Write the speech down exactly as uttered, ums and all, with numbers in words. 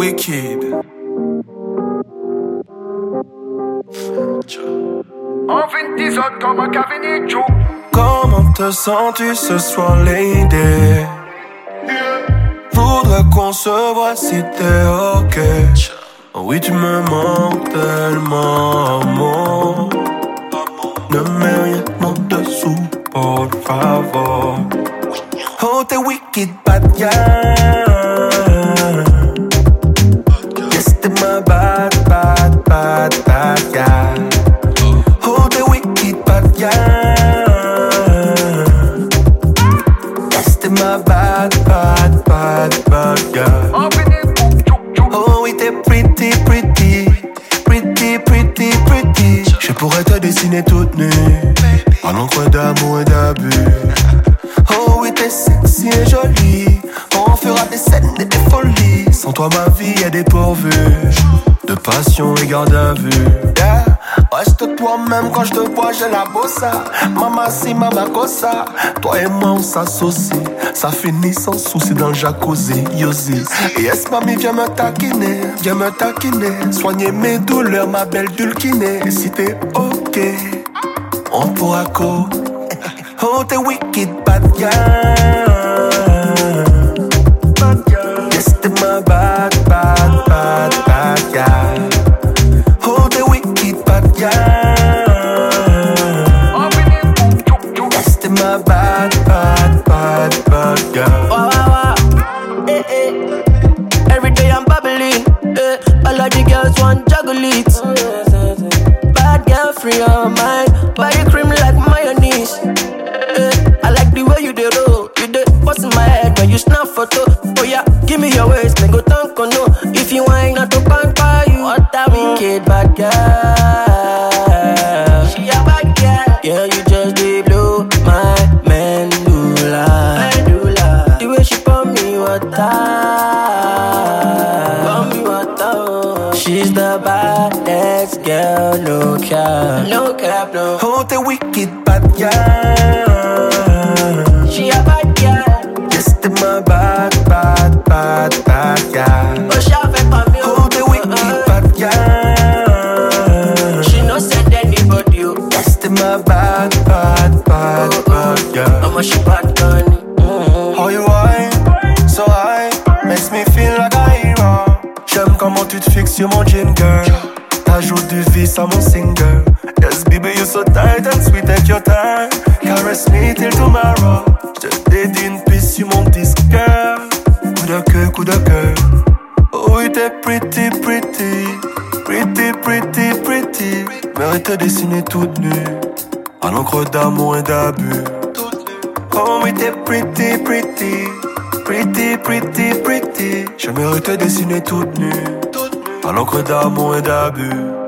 Wicked. On fait dix autres comme un café Joe. Comment te sens-tu ce soir, lady? Voudrais qu'on se voit si t'es ok. Oui, tu me manques tellement, amour. Ne mets rien en dessous, por favor. Oh, t'es wicked, bad girl. Yes, t'es ma bad, bad, bad, bad girl. Oh, t'es wicked, bad girl. Yes, t'es ma bad, bad, bad, bad girl. Oh, oui, t'es pretty, pretty. Pretty, pretty, pretty. Je pourrais te dessiner toute nue, à l'encre d'amour et d'abus. Oh oui, t'es sexy et jolie. On fera des scènes et des folies. Sans toi ma vie est dépourvue de passion et garde à vue. Yeah. Reste toi-même quand je te vois, j'ai la bossa. Mama si, mama cosa. Toi et moi on s'associe. Ça finit sans souci dans le jacuzzi, yosi. Yes mami, viens me taquiner, viens me taquiner. Soigner mes douleurs, ma belle dulcinée. Et si t'es ok, on pourra co. Oh, t'es wicked, bad girl. Bad girl. Yes, t'es ma bad, bad, bad, bad girl. Oh, t'es wicked, bad girl. Yes, t'es ma bad, bad, bad, bad girl. Wow, wow, wow. Eh, eh. Every day I'm bubbling. Eh. All of the girls want juggle it. Bad girl, free your mind. Body cream like mayonnaise. I like the way you dey roll, you dey bust in my head when you snap photo. Oh yeah, give me your waist, then go tank on no. If you ain't not to bank by you, what a wicked bad girl. She a bad girl, yeah you just dey blow my medulla. Medulla. The way she pour me water, pour me water. She's the baddest girl, no cap, no cap, no. Oh, t'es wicked, bad girl. She a bad girl. Yes, t'es ma bad, bad, bad, bad girl. Oh, she a fait pas mieux. Oh, t'es wicked, bad girl. She no send anybody. Oh. Yes, t'es ma bad, bad, bad, oh, bad oh. girl. Mama, she bad gun. Mm-hmm. How you whine, so high, makes me feel like a hero. J'aime comment tu te fixes sur mon jean, girl. T'ajoutes du vice à mon single. Yes, baby, you're so tight and sweet, take your time. Caress me till tomorrow. J'te dédie une piste sur mon disque, girl. Coup de cœur, coup de cœur. Oh, oui, t'es pretty, pretty. Pretty, pretty, pretty. Mérite de dessiner toute nue, à l'encre d'amour et d'abus. Oh, oui, t'es pretty, pretty. Pretty, pretty, pretty. Je mérite de dessiner toute nue, à l'encre d'amour et d'abus.